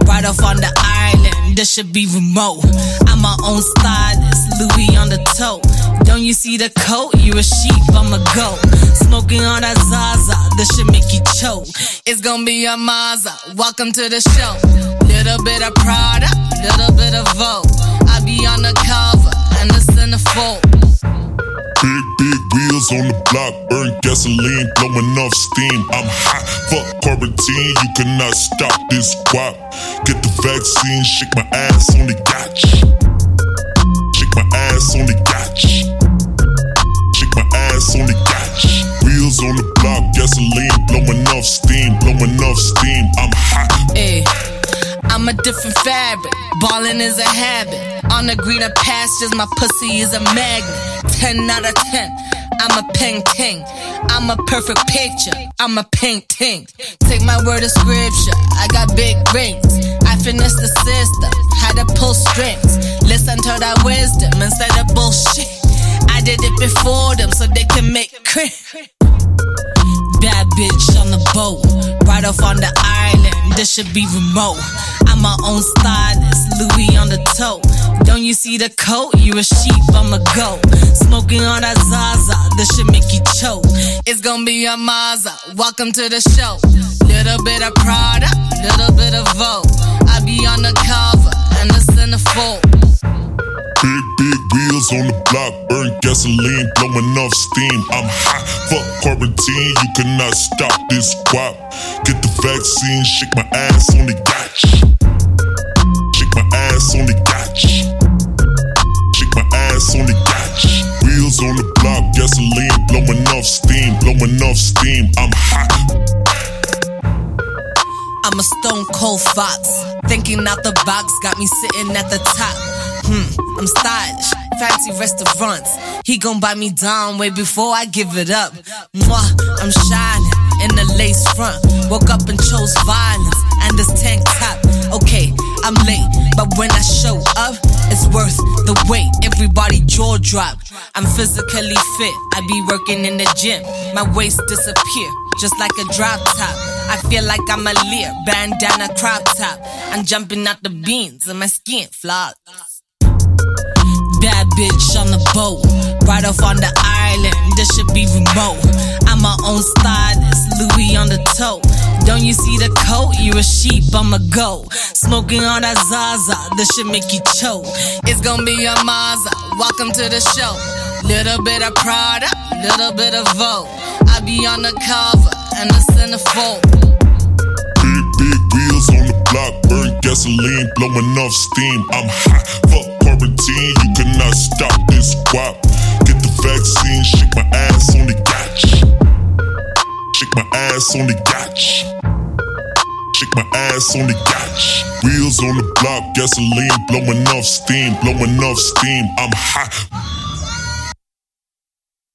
right off on the island, this should be remote. I'm my own stylist, Louis on the toe. Don't you see the coat? You a sheep, I'm a goat. Smoking on that Zaza, this should make you choke. It's gonna be a Mazda, welcome to the show. Little bit of Prada, little bit of Vogue. I be on the cover, and the centerfold. Big wheels on the block, burn gasoline, blowing off steam. I'm hot, fuck quarantine, you cannot stop this guap. Get the vaccine, shake my ass on the gotch. Shake my ass on the gotch. Shake my ass on the gotch. Wheels on the block, gasoline, blowing off steam, blowing off steam. I'm hot. Ay, I'm a different fabric, ballin' is a habit. On the greener pastures, my pussy is a magnet. 10 out of 10, I'm a painting. I'm a perfect picture, I'm a painting. Take my word of scripture, I got big rings. I finessed the system, had to pull strings. Listen to that wisdom instead of bullshit. I did it before them so they can make crit. Bad bitch on the boat, right off on the island, this should be remote. I'm my own stylist, Louis on the toe. Don't you see the coat? You a sheep, I'm a goat. Smoking on that Zaza, this should make you choke. It's gonna be a Mazda, welcome to the show. Little bit of Prada, little bit of Vogue. I be on the cover, and the centerfold. Big wheels on the block, burn gasoline, blowing off steam. I'm hot, fuck quarantine, you cannot stop this guap. Get the vaccine, shake my ass on the gotch. Shake my ass on the gotch. Shake my ass on the gotch. Wheels on the block, gasoline, blowing off steam, blowing off steam. I'm hot. I'm a stone cold fox, thinking out the box, got me sitting at the top. I'm stylish, fancy restaurants. He gon' buy me down way before I give it up. Mwah, I'm shining in the lace front. Woke up and chose violence and this tank top. Okay, I'm late, but when I show up, it's worth the wait. Everybody jaw drop. I'm physically fit, I be working in the gym. My waist disappear, just like a drop top. I feel like I'm a Lear, bandana crop top. I'm jumping out the beans and my skin flawless. Bad bitch on the boat, right off on the island, this should be remote. I'm my own stylist, Louis on the toe. Don't you see the coat? You a sheep, I'm a goat. Smoking on that Zaza, this should make you choke. It's gonna be a Mazda, welcome to the show. Little bit of Prada, little bit of Vogue. I be on the cover, and the centerfold. Big wheels on the block, burn gasoline, blowing off steam. I'm hot, fuck quarantine, you cannot stop this guap. Get the vaccine, shake my ass on the gotch. Shake my ass on the gotch. Shake my ass on the gotch. Wheels on the block, gasoline, blowing off steam, blowing off steam. I'm hot.